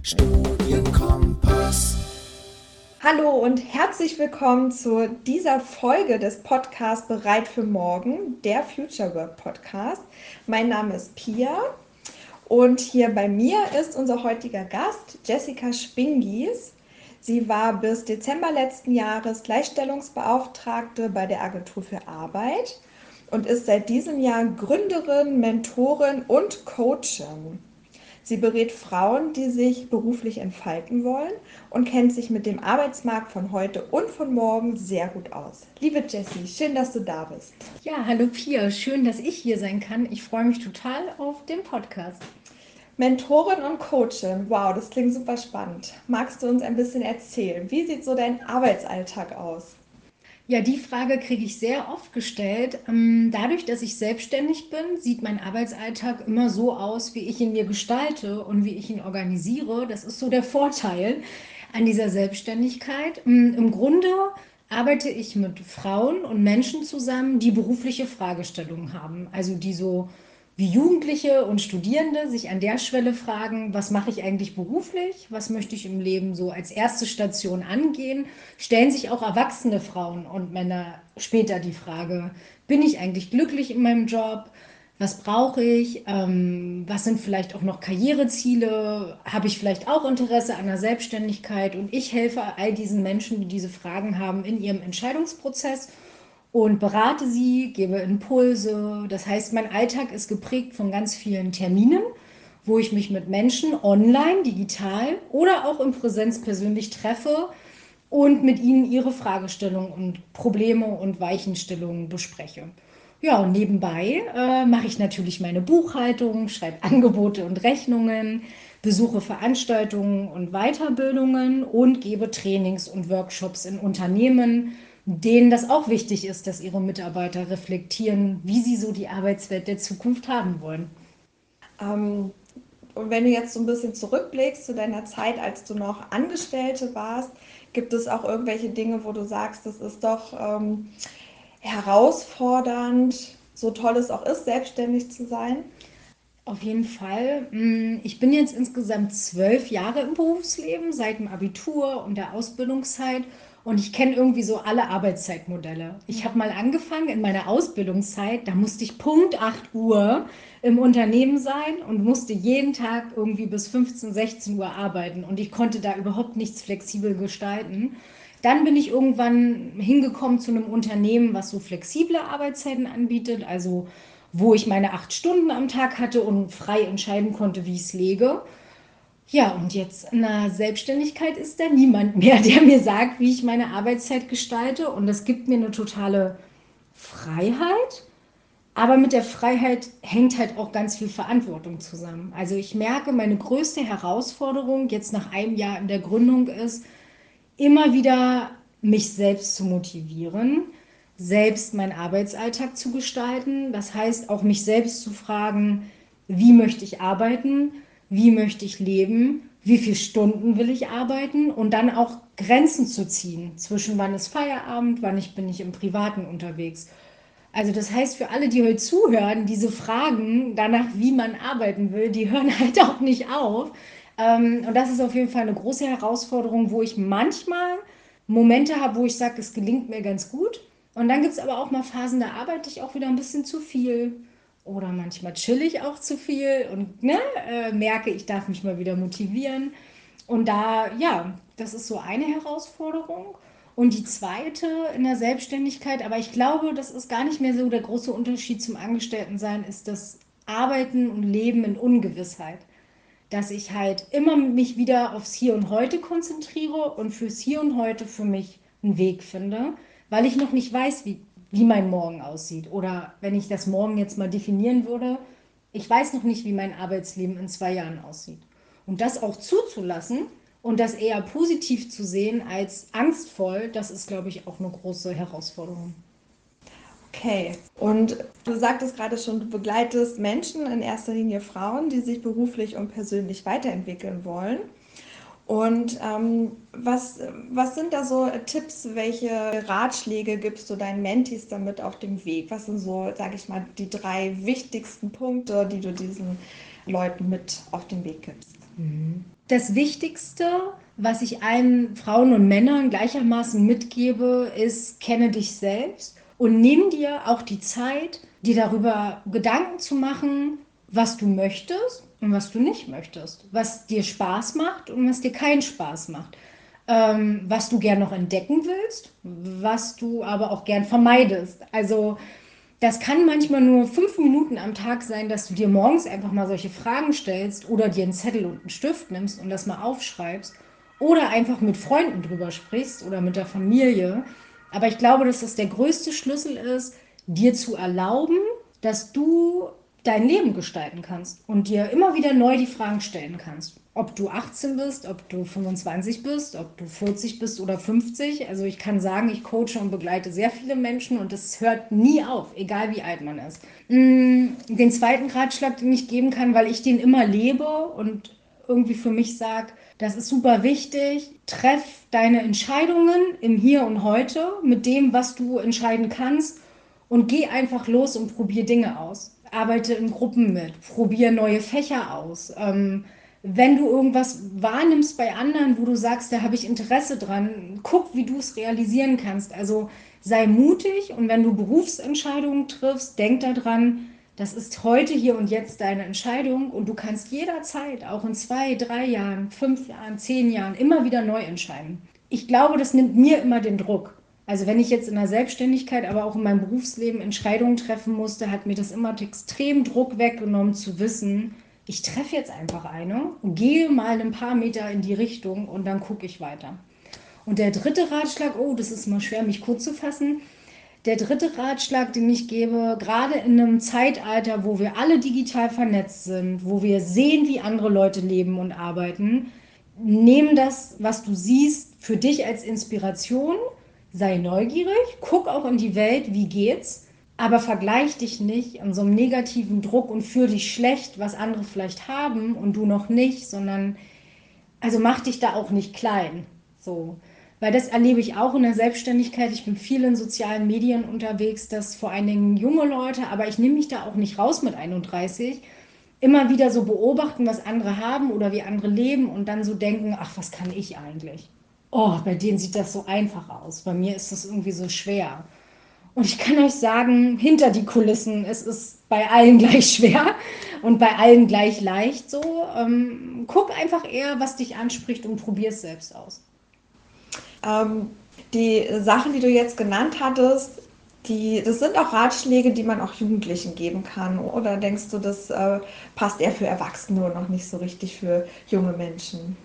Studienkompass. Hallo und herzlich willkommen zu dieser Folge des Podcasts Bereit für Morgen, der Future Work Podcast. Mein Name ist Pia und hier bei mir ist unser heutiger Gast Jessica Spingies. Sie war bis Dezember letzten Jahres Gleichstellungsbeauftragte bei der Agentur für Arbeit und ist seit diesem Jahr Gründerin, Mentorin und Coachin. Sie berät Frauen, die sich beruflich entfalten wollen und kennt sich mit dem Arbeitsmarkt von heute und von morgen sehr gut aus. Liebe Jessie, schön, dass du da bist. Ja, hallo Pia, schön, dass ich hier sein kann. Ich freue mich total auf den Podcast. Mentorin und Coachin, wow, das klingt super spannend. Magst du uns ein bisschen erzählen? Wie sieht so dein Arbeitsalltag aus? Ja, die Frage kriege ich sehr oft gestellt. Dadurch, dass ich selbstständig bin, sieht mein Arbeitsalltag immer so aus, wie ich ihn mir gestalte und wie ich ihn organisiere. Das ist so der Vorteil an dieser Selbstständigkeit. Im Grunde arbeite ich mit Frauen und Menschen zusammen, die berufliche Fragestellungen haben. Also die so wie Jugendliche und Studierende sich an der Schwelle fragen, was mache ich eigentlich beruflich, was möchte ich im Leben so als erste Station angehen, stellen sich auch erwachsene Frauen und Männer später die Frage, bin ich eigentlich glücklich in meinem Job, was brauche ich, was sind vielleicht auch noch Karriereziele, habe ich vielleicht auch Interesse an der Selbstständigkeit, und ich helfe all diesen Menschen, die diese Fragen haben, in ihrem Entscheidungsprozess und berate sie, gebe Impulse. Das heißt, mein Alltag ist geprägt von ganz vielen Terminen, wo ich mich mit Menschen online, digital oder auch in Präsenz persönlich treffe und mit ihnen ihre Fragestellungen und Probleme und Weichenstellungen bespreche. Ja, und nebenbei mache ich natürlich meine Buchhaltung, schreibe Angebote und Rechnungen, besuche Veranstaltungen und Weiterbildungen und gebe Trainings und Workshops in Unternehmen, denen das auch wichtig ist, dass ihre Mitarbeiter reflektieren, wie sie so die Arbeitswelt der Zukunft haben wollen. Ähm, und wenn du jetzt so ein bisschen zurückblickst zu deiner Zeit, als du noch Angestellte warst, gibt es auch irgendwelche Dinge, wo du sagst, das ist doch herausfordernd, so toll es auch ist, selbstständig zu sein? Auf jeden Fall. Ich bin jetzt insgesamt 12 Jahre im Berufsleben, seit dem Abitur und der Ausbildungszeit. Und ich kenne irgendwie so alle Arbeitszeitmodelle. Ich habe mal angefangen in meiner Ausbildungszeit, da musste ich Punkt 8 Uhr im Unternehmen sein und musste jeden Tag irgendwie bis 15, 16 Uhr arbeiten. Und ich konnte da überhaupt nichts flexibel gestalten. Dann bin ich irgendwann hingekommen zu einem Unternehmen, was so flexible Arbeitszeiten anbietet, also wo ich meine 8 Stunden am Tag hatte und frei entscheiden konnte, wie ich es lege. Ja, und jetzt in der Selbstständigkeit ist da niemand mehr, der mir sagt, wie ich meine Arbeitszeit gestalte. Und das gibt mir eine totale Freiheit. Aber mit der Freiheit hängt halt auch ganz viel Verantwortung zusammen. Also ich merke, meine größte Herausforderung jetzt nach einem Jahr in der Gründung ist, immer wieder mich selbst zu motivieren, selbst meinen Arbeitsalltag zu gestalten. Das heißt auch mich selbst zu fragen, wie möchte ich arbeiten, wie möchte ich leben, wie viele Stunden will ich arbeiten, und dann auch Grenzen zu ziehen zwischen wann ist Feierabend, bin ich im Privaten unterwegs. Also das heißt, für alle, die heute zuhören, diese Fragen danach, wie man arbeiten will, die hören halt auch nicht auf. Und das ist auf jeden Fall eine große Herausforderung, wo ich manchmal Momente habe, wo ich sage, es gelingt mir ganz gut. Und dann gibt es aber auch mal Phasen, da arbeite ich auch wieder ein bisschen zu viel. Oder manchmal chill ich auch zu viel und merke, ich darf mich mal wieder motivieren. Und da, ja, das ist so eine Herausforderung. Und die zweite in der Selbstständigkeit, aber ich glaube, das ist gar nicht mehr so der große Unterschied zum Angestelltensein, ist das Arbeiten und Leben in Ungewissheit. Dass ich halt immer mich wieder aufs Hier und Heute konzentriere und fürs Hier und Heute für mich einen Weg finde, weil ich noch nicht weiß, wie mein Morgen aussieht. Oder wenn ich das Morgen jetzt mal definieren würde, ich weiß noch nicht, wie mein Arbeitsleben in 2 Jahren aussieht. Und das auch zuzulassen und das eher positiv zu sehen als angstvoll, das ist, glaube ich, auch eine große Herausforderung. Okay. Und du sagtest gerade schon, du begleitest Menschen, in erster Linie Frauen, die sich beruflich und persönlich weiterentwickeln wollen. Und was sind da so Tipps, welche Ratschläge gibst du deinen Mentees damit auf dem Weg? Was sind so, sage ich mal, die 3 wichtigsten Punkte, die du diesen Leuten mit auf den Weg gibst? Das Wichtigste, was ich allen Frauen und Männern gleichermaßen mitgebe, ist, kenne dich selbst und nimm dir auch die Zeit, dir darüber Gedanken zu machen, was du möchtest und was du nicht möchtest, was dir Spaß macht und was dir keinen Spaß macht, was du gern noch entdecken willst, was du aber auch gern vermeidest. Also das kann manchmal nur 5 Minuten am Tag sein, dass du dir morgens einfach mal solche Fragen stellst oder dir einen Zettel und einen Stift nimmst und das mal aufschreibst oder einfach mit Freunden drüber sprichst oder mit der Familie. Aber ich glaube, dass das der größte Schlüssel ist, dir zu erlauben, dass du dein Leben gestalten kannst und dir immer wieder neu die Fragen stellen kannst. Ob du 18 bist, ob du 25 bist, ob du 40 bist oder 50. Also ich kann sagen, ich coache und begleite sehr viele Menschen und es hört nie auf, egal wie alt man ist. Den zweiten Ratschlag, den ich geben kann, weil ich den immer lebe und irgendwie für mich sage, das ist super wichtig. Treff deine Entscheidungen im Hier und Heute mit dem, was du entscheiden kannst und geh einfach los und probier Dinge aus. Arbeite in Gruppen mit, probier neue Fächer aus. Wenn du irgendwas wahrnimmst bei anderen, wo du sagst, da habe ich Interesse dran, guck, wie du es realisieren kannst. Also sei mutig und wenn du Berufsentscheidungen triffst, denk daran, das ist heute, hier und jetzt deine Entscheidung und du kannst jederzeit, auch in 2, 3 Jahren, 5 Jahren, 10 Jahren, immer wieder neu entscheiden. Ich glaube, das nimmt mir immer den Druck. Also wenn ich jetzt in der Selbstständigkeit, aber auch in meinem Berufsleben Entscheidungen treffen musste, hat mir das immer extrem Druck weggenommen zu wissen, ich treffe jetzt einfach eine und gehe mal ein paar Meter in die Richtung und dann gucke ich weiter. Und der dritte Ratschlag, oh, das ist mal schwer, mich kurz zu fassen. Der dritte Ratschlag, den ich gebe, gerade in einem Zeitalter, wo wir alle digital vernetzt sind, wo wir sehen, wie andere Leute leben und arbeiten, nimm das, was du siehst, für dich als Inspiration, sei neugierig, guck auch in die Welt, wie geht's, aber vergleich dich nicht in so einem negativen Druck und fühl dich schlecht, was andere vielleicht haben und du noch nicht, sondern also mach dich da auch nicht klein. So. Weil das erlebe ich auch in der Selbstständigkeit. Ich bin viel in sozialen Medien unterwegs, dass vor allen Dingen junge Leute, aber ich nehme mich da auch nicht raus mit 31, immer wieder so beobachten, was andere haben oder wie andere leben und dann so denken, ach, was kann ich eigentlich? Oh, bei denen sieht das so einfach aus. Bei mir ist das irgendwie so schwer. Und ich kann euch sagen, hinter die Kulissen, es ist bei allen gleich schwer und bei allen gleich leicht so. Guck einfach eher, was dich anspricht und probier es selbst aus. Ähm, Die Sachen, die du jetzt genannt hattest, das sind auch Ratschläge, die man auch Jugendlichen geben kann. Oder denkst du, das passt eher für Erwachsene und noch nicht so richtig für junge Menschen?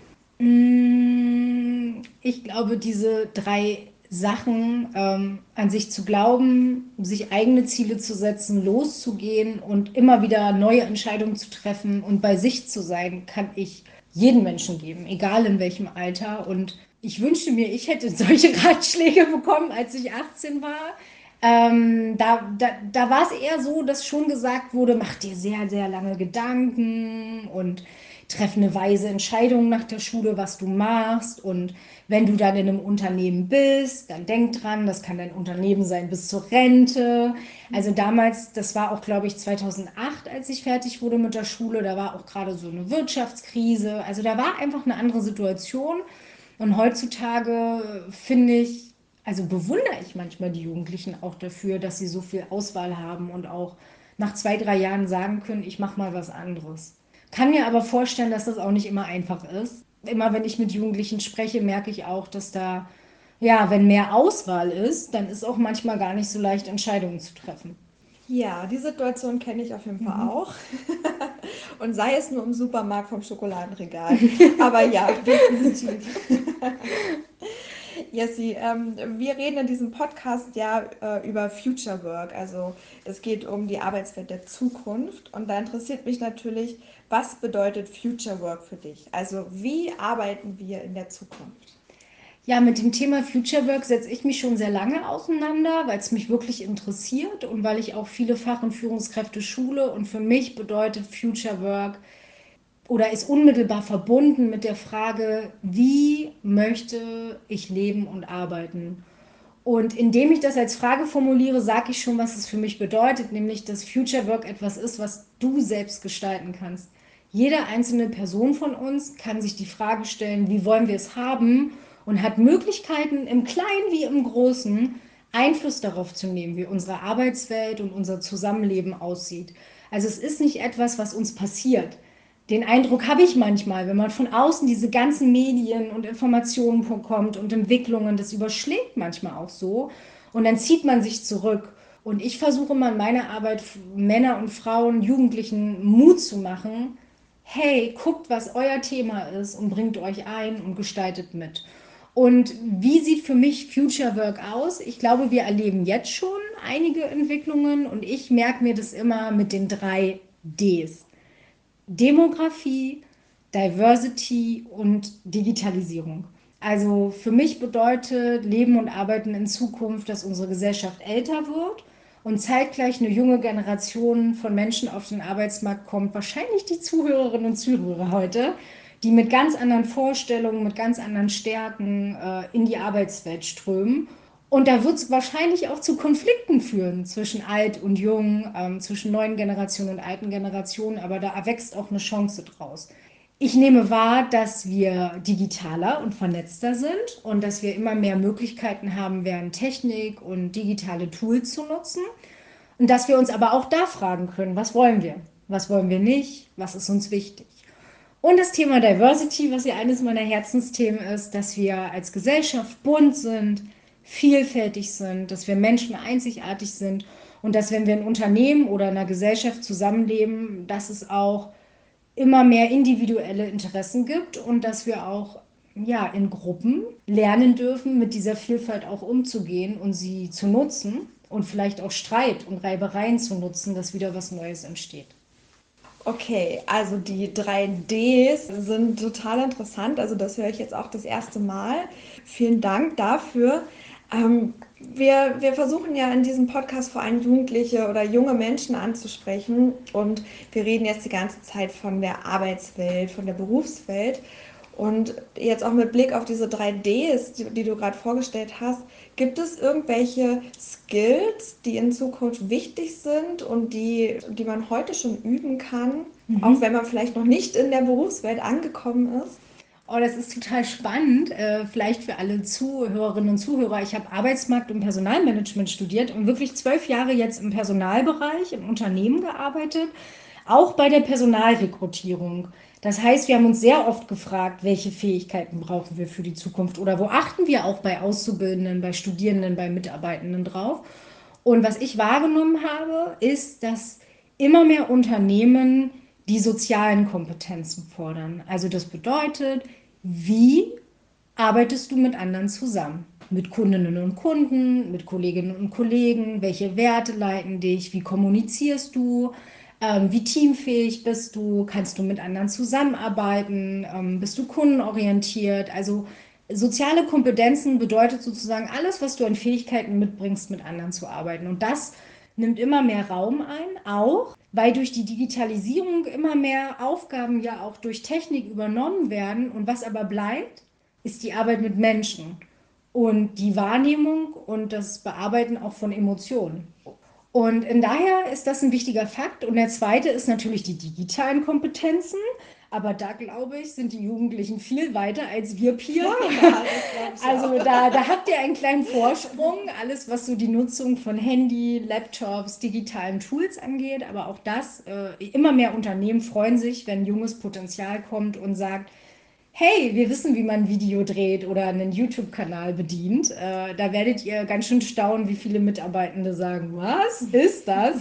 Ich glaube, diese 3 Sachen, an sich zu glauben, sich eigene Ziele zu setzen, loszugehen und immer wieder neue Entscheidungen zu treffen und bei sich zu sein, kann ich jedem Menschen geben, egal in welchem Alter. Und ich wünschte mir, ich hätte solche Ratschläge bekommen, als ich 18 war. Da war es eher so, dass schon gesagt wurde, mach dir sehr, sehr lange Gedanken und treff eine weise Entscheidung nach der Schule, was du machst. Und wenn du dann in einem Unternehmen bist, dann denk dran, das kann dein Unternehmen sein bis zur Rente. Also damals, das war auch, glaube ich, 2008, als ich fertig wurde mit der Schule, da war auch gerade so eine Wirtschaftskrise. Also da war einfach eine andere Situation. Und heutzutage finde ich, also bewundere ich manchmal die Jugendlichen auch dafür, dass sie so viel Auswahl haben und auch nach 2, 3 Jahren sagen können, ich mache mal was anderes. Kann mir aber vorstellen, dass das auch nicht immer einfach ist. Immer wenn ich mit Jugendlichen spreche, merke ich auch, dass da, ja, wenn mehr Auswahl ist, dann ist auch manchmal gar nicht so leicht, Entscheidungen zu treffen. Ja, die Situation kenne ich auf jeden Fall auch. Und sei es nur im Supermarkt vom Schokoladenregal. Aber ja, definitiv. Jessie, wir reden in diesem Podcast ja über Future Work. Also es geht um die Arbeitswelt der Zukunft. Und da interessiert mich natürlich, was bedeutet Future Work für dich? Also wie arbeiten wir in der Zukunft? Ja, mit dem Thema Future Work setze ich mich schon sehr lange auseinander, weil es mich wirklich interessiert und weil ich auch viele Fach- und Führungskräfte schule. Und für mich bedeutet Future Work oder ist unmittelbar verbunden mit der Frage, wie möchte ich leben und arbeiten? Und indem ich das als Frage formuliere, sage ich schon, was es für mich bedeutet, nämlich dass Future Work etwas ist, was du selbst gestalten kannst. Jede einzelne Person von uns kann sich die Frage stellen, wie wollen wir es haben und hat Möglichkeiten im Kleinen wie im Großen Einfluss darauf zu nehmen, wie unsere Arbeitswelt und unser Zusammenleben aussieht. Also es ist nicht etwas, was uns passiert. Den Eindruck habe ich manchmal, wenn man von außen diese ganzen Medien und Informationen bekommt und Entwicklungen, das überschlägt manchmal auch so und dann zieht man sich zurück. Und ich versuche mal in meiner Arbeit Männer und Frauen, Jugendlichen Mut zu machen, hey, guckt, was euer Thema ist und bringt euch ein und gestaltet mit. Und wie sieht für mich Future Work aus? Ich glaube, wir erleben jetzt schon einige Entwicklungen und ich merke mir das immer mit den 3 Ds. Demografie, Diversity und Digitalisierung. Also für mich bedeutet Leben und Arbeiten in Zukunft, dass unsere Gesellschaft älter wird und zeitgleich eine junge Generation von Menschen auf den Arbeitsmarkt kommt, wahrscheinlich die Zuhörerinnen und Zuhörer heute, die mit ganz anderen Vorstellungen, mit ganz anderen Stärken in die Arbeitswelt strömen. Und da wird es wahrscheinlich auch zu Konflikten führen zwischen alt und jung, zwischen neuen Generationen und alten Generationen, aber da erwächst auch eine Chance draus. Ich nehme wahr, dass wir digitaler und vernetzter sind und dass wir immer mehr Möglichkeiten haben werden, Technik und digitale Tools zu nutzen. Und dass wir uns aber auch da fragen können, was wollen wir nicht, was ist uns wichtig. Und das Thema Diversity, was ja eines meiner Herzensthemen ist, dass wir als Gesellschaft bunt sind, vielfältig sind, dass wir Menschen einzigartig sind und dass, wenn wir in Unternehmen oder in einer Gesellschaft zusammenleben, dass es auch immer mehr individuelle Interessen gibt und dass wir auch ja, in Gruppen lernen dürfen, mit dieser Vielfalt auch umzugehen und sie zu nutzen und vielleicht auch Streit und Reibereien zu nutzen, dass wieder was Neues entsteht. Okay, also die 3 Ds sind total interessant. Also das höre ich jetzt auch das erste Mal. Vielen Dank dafür. Wir versuchen ja in diesem Podcast vor allem Jugendliche oder junge Menschen anzusprechen. Und wir reden jetzt die ganze Zeit von der Arbeitswelt, von der Berufswelt. Und jetzt auch mit Blick auf diese 3 Ds, die du gerade vorgestellt hast, gibt es irgendwelche Skills, die in Zukunft wichtig sind und die man heute schon üben kann, auch wenn man vielleicht noch nicht in der Berufswelt angekommen ist? Oh, das ist total spannend. Vielleicht für alle Zuhörerinnen und Zuhörer. Ich habe Arbeitsmarkt- und Personalmanagement studiert und wirklich 12 Jahre jetzt im Personalbereich, im Unternehmen gearbeitet, auch bei der Personalrekrutierung. Das heißt, wir haben uns sehr oft gefragt, welche Fähigkeiten brauchen wir für die Zukunft oder wo achten wir auch bei Auszubildenden, bei Studierenden, bei Mitarbeitenden drauf. Und was ich wahrgenommen habe, ist, dass immer mehr Unternehmen die sozialen Kompetenzen fordern. Also das bedeutet, wie arbeitest du mit anderen zusammen? Mit Kundinnen und Kunden, mit Kolleginnen und Kollegen? Welche Werte leiten dich? Wie kommunizierst du? Wie teamfähig bist du? Kannst du mit anderen zusammenarbeiten? Bist du kundenorientiert? Also soziale Kompetenzen bedeutet sozusagen alles, was du an Fähigkeiten mitbringst, mit anderen zu arbeiten. Und das nimmt immer mehr Raum ein, auch weil durch die Digitalisierung immer mehr Aufgaben ja auch durch Technik übernommen werden. Und was aber bleibt, ist die Arbeit mit Menschen und die Wahrnehmung und das Bearbeiten auch von Emotionen. Und in daher ist das ein wichtiger Fakt. Und der zweite ist natürlich die digitalen Kompetenzen. Aber da glaube ich, sind die Jugendlichen viel weiter als wir, Pia. Ja, das glaube ich Also auch. da habt ihr einen kleinen Vorsprung, alles was so die Nutzung von Handy, Laptops, digitalen Tools angeht. Aber auch das, immer mehr Unternehmen freuen sich, wenn junges Potenzial kommt und sagt, hey, wir wissen, wie man ein Video dreht oder einen YouTube-Kanal bedient. Da werdet ihr ganz schön staunen, wie viele Mitarbeitende sagen, was ist das?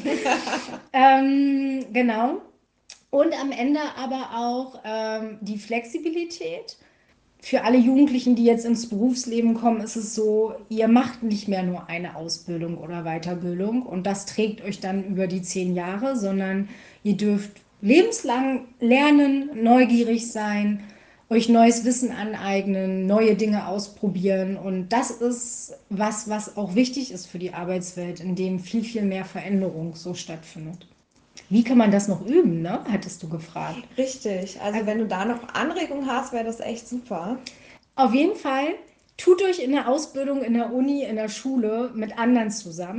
Genau. Und am Ende aber auch die Flexibilität. Für alle Jugendlichen, die jetzt ins Berufsleben kommen, ist es so, ihr macht nicht mehr nur eine Ausbildung oder Weiterbildung und das trägt euch dann über die 10 Jahre, sondern ihr dürft lebenslang lernen, neugierig sein, euch neues Wissen aneignen, neue Dinge ausprobieren. Und das ist was auch wichtig ist für die Arbeitswelt, in dem viel, viel mehr Veränderung so stattfindet. Wie kann man das noch üben, ne? Hattest du gefragt. Richtig. Also wenn du da noch Anregungen hast, wäre das echt super. Auf jeden Fall tut euch in der Ausbildung, in der Uni, in der Schule mit anderen zusammen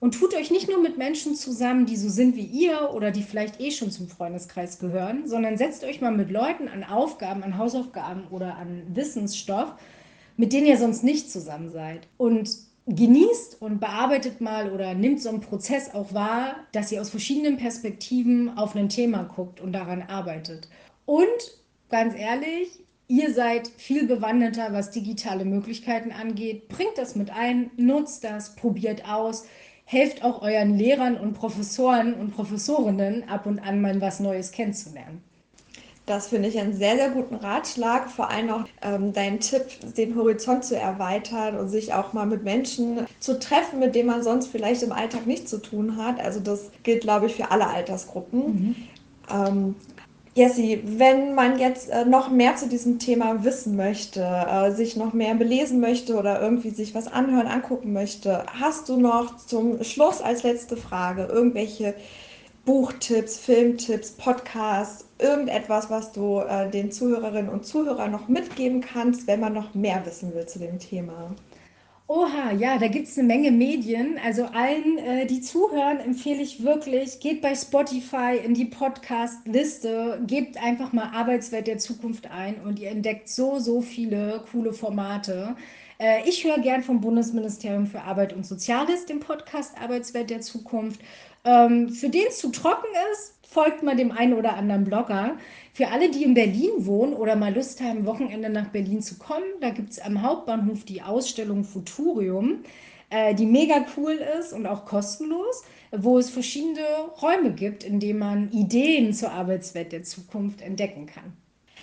Und tut euch nicht nur mit Menschen zusammen, die so sind wie ihr oder die vielleicht eh schon zum Freundeskreis gehören, sondern setzt euch mal mit Leuten an Aufgaben, an Hausaufgaben oder an Wissensstoff, mit denen ihr sonst nicht zusammen seid. Und genießt und bearbeitet mal oder nimmt so einen Prozess auch wahr, dass ihr aus verschiedenen Perspektiven auf ein Thema guckt und daran arbeitet. Und ganz ehrlich, ihr seid viel bewanderter, was digitale Möglichkeiten angeht. Bringt das mit ein, nutzt das, probiert aus, helft auch euren Lehrern und Professoren und Professorinnen ab und an mal was Neues kennenzulernen. Das finde ich einen sehr, sehr guten Ratschlag. Vor allem auch deinen Tipp, den Horizont zu erweitern und sich auch mal mit Menschen zu treffen, mit denen man sonst vielleicht im Alltag nichts zu tun hat. Also das gilt, glaube ich, für alle Altersgruppen. Ähm, Jessie, wenn man jetzt noch mehr zu diesem Thema wissen möchte, sich noch mehr belesen möchte oder irgendwie sich was anhören, angucken möchte, hast du noch zum Schluss als letzte Frage irgendwelche Buchtipps, Filmtipps, Podcasts, irgendetwas, was du den Zuhörerinnen und Zuhörern noch mitgeben kannst, wenn man noch mehr wissen will zu dem Thema? Oha, ja, da gibt es eine Menge Medien. Also allen, die zuhören, empfehle ich wirklich, geht bei Spotify in die Podcast-Liste, gebt einfach mal Arbeitswelt der Zukunft ein und ihr entdeckt so, so viele coole Formate. Ich höre gern vom Bundesministerium für Arbeit und Soziales den Podcast Arbeitswelt der Zukunft. Für den es zu trocken ist, folgt mal dem einen oder anderen Blogger. Für alle, die in Berlin wohnen oder mal Lust haben, Wochenende nach Berlin zu kommen, da gibt es am Hauptbahnhof die Ausstellung Futurium, die mega cool ist und auch kostenlos, wo es verschiedene Räume gibt, in denen man Ideen zur Arbeitswelt der Zukunft entdecken kann.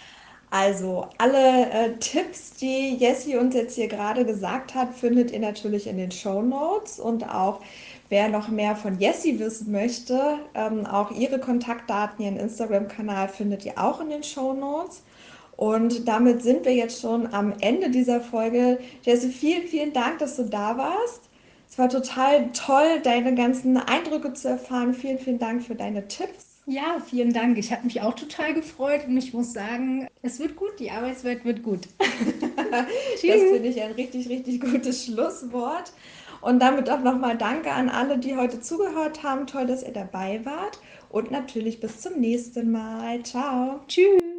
Also alle Tipps, die Jessie uns jetzt hier gerade gesagt hat, findet ihr natürlich in den Show Notes. Und auch wer noch mehr von Jessie wissen möchte, auch ihre Kontaktdaten, ihren Instagram-Kanal findet ihr auch in den Show Notes. Und damit sind wir jetzt schon am Ende dieser Folge. Jessie, vielen, vielen Dank, dass du da warst. Es war total toll, deine ganzen Eindrücke zu erfahren. Vielen, vielen Dank für deine Tipps. Ja, vielen Dank. Ich habe mich auch total gefreut und ich muss sagen, es wird gut, die Arbeitswelt wird gut. Das Tschüss. finde ich ein richtig, richtig gutes Schlusswort. Und damit auch nochmal Danke an alle, die heute zugehört haben. Toll, dass ihr dabei wart. Und natürlich bis zum nächsten Mal. Ciao. Tschüss.